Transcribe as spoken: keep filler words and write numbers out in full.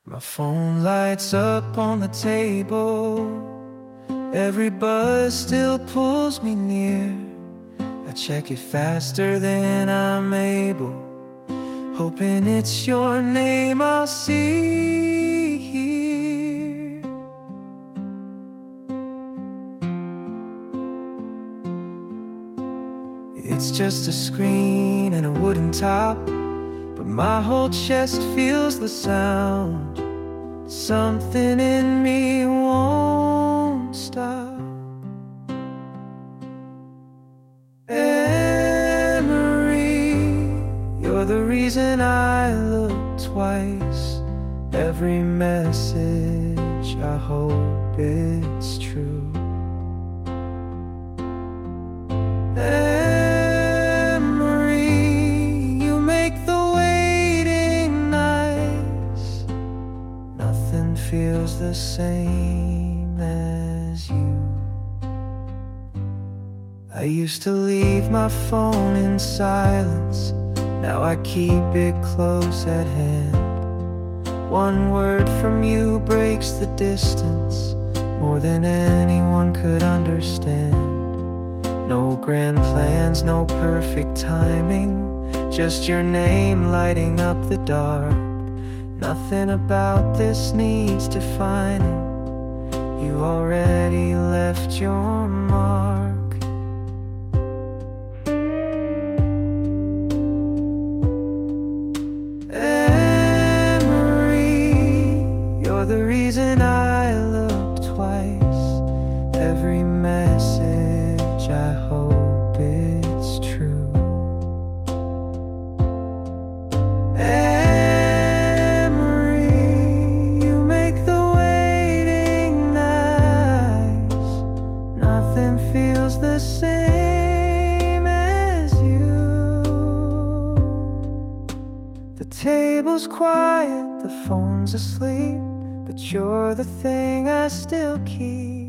My phone lights up on the table. Every buzz still pulls me near. I check it faster than I'm able, hoping it's your name I'll see here. It's just a screen and a wooden top, but my whole chest feels the sound. Something in me won't stop. Emery, you're the reason I look twice. Every message, I hope it's true. Emery, you make the waiting nice. Nothing feels the same as you. I used to leave my phone in silence. Now I keep it close at hand. One word from you breaks the distance more than anyone could understand. No grand plans, no perfect timing, just your name lighting up the dark. Nothing about this needs defining. You already left your mark. The reason I look twice. Every message, I hope it's true. Emery, you make the waiting nice. Nothing feels the same as you. The table's quiet, the phone's asleep, but you're the thing I still keep.